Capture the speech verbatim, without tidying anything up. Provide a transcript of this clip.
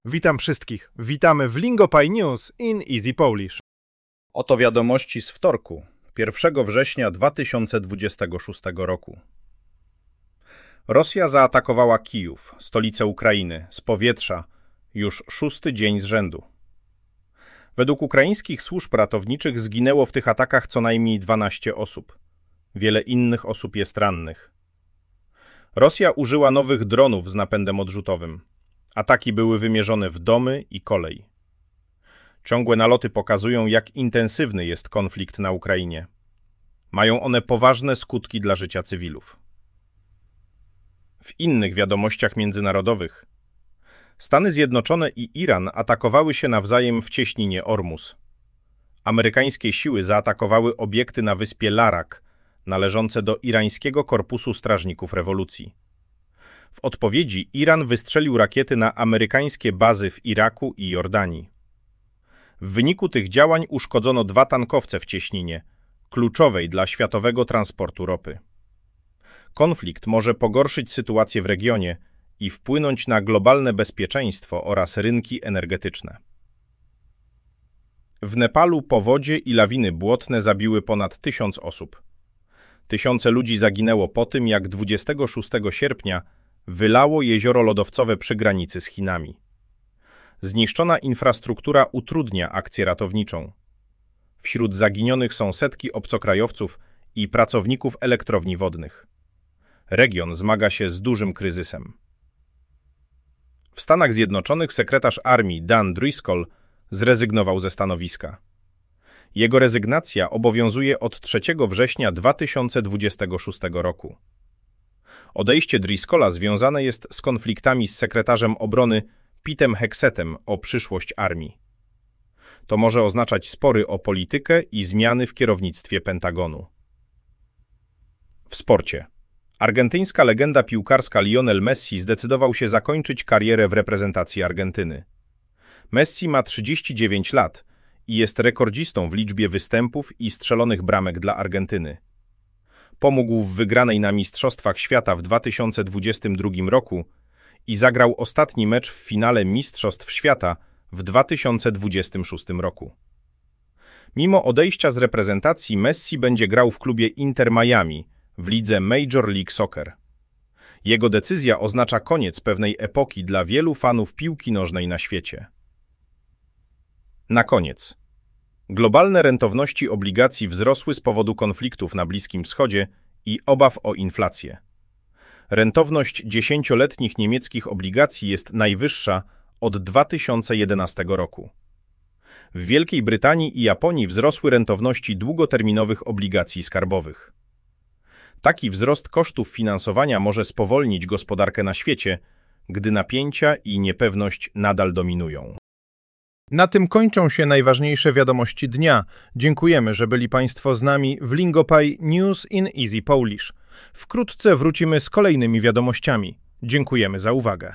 Witam wszystkich. Witamy w Lingopie News in Easy Polish. Oto wiadomości z wtorku, pierwszego września dwa tysiące dwudziestego szóstego roku. Rosja zaatakowała Kijów, stolicę Ukrainy, z powietrza, już szósty dzień z rzędu. Według ukraińskich służb ratowniczych zginęło w tych atakach co najmniej dwanaście osób. Wiele innych osób jest rannych. Rosja użyła nowych dronów z napędem odrzutowym. Ataki były wymierzone w domy i kolej. Ciągłe naloty pokazują, jak intensywny jest konflikt na Ukrainie. Mają one poważne skutki dla życia cywilów. W innych wiadomościach międzynarodowych Stany Zjednoczone i Iran atakowały się nawzajem w cieśninie Ormus. Amerykańskie siły zaatakowały obiekty na wyspie Larak, należące do irańskiego Korpusu Strażników Rewolucji. W odpowiedzi Iran wystrzelił rakiety na amerykańskie bazy w Iraku i Jordanii. W wyniku tych działań uszkodzono dwa tankowce w cieśninie, kluczowej dla światowego transportu ropy. Konflikt może pogorszyć sytuację w regionie i wpłynąć na globalne bezpieczeństwo oraz rynki energetyczne. W Nepalu powodzie i lawiny błotne zabiły ponad tysiąc osób. Tysiące ludzi zaginęło po tym, jak dwudziestego szóstego sierpnia wylało jezioro lodowcowe przy granicy z Chinami. Zniszczona infrastruktura utrudnia akcję ratowniczą. Wśród zaginionych są setki obcokrajowców i pracowników elektrowni wodnych. Region zmaga się z dużym kryzysem. W Stanach Zjednoczonych sekretarz armii Dan Driscoll zrezygnował ze stanowiska. Jego rezygnacja obowiązuje od trzeciego września dwa tysiące dwudziestego szóstego roku. Odejście Driscolla związane jest z konfliktami z sekretarzem obrony Petem Hexetem o przyszłość armii. To może oznaczać spory o politykę i zmiany w kierownictwie Pentagonu. W sporcie. Argentyńska legenda piłkarska Lionel Messi zdecydował się zakończyć karierę w reprezentacji Argentyny. Messi ma trzydzieści dziewięć lat i jest rekordzistą w liczbie występów i strzelonych bramek dla Argentyny. Pomógł w wygranej na Mistrzostwach Świata w dwa tysiące dwudziestym drugim roku i zagrał ostatni mecz w finale Mistrzostw Świata w dwa tysiące dwudziestym szóstym roku. Mimo odejścia z reprezentacji Messi będzie grał w klubie Inter Miami w lidze Major League Soccer. Jego decyzja oznacza koniec pewnej epoki dla wielu fanów piłki nożnej na świecie. Na koniec. Globalne rentowności obligacji wzrosły z powodu konfliktów na Bliskim Wschodzie i obaw o inflację. Rentowność dziesięcioletnich niemieckich obligacji jest najwyższa od dwa tysiące jedenastego roku. W Wielkiej Brytanii i Japonii wzrosły rentowności długoterminowych obligacji skarbowych. Taki wzrost kosztów finansowania może spowolnić gospodarkę na świecie, gdy napięcia i niepewność nadal dominują. Na tym kończą się najważniejsze wiadomości dnia. Dziękujemy, że byli Państwo z nami w Lingopie News in Easy Polish. Wkrótce wrócimy z kolejnymi wiadomościami. Dziękujemy za uwagę.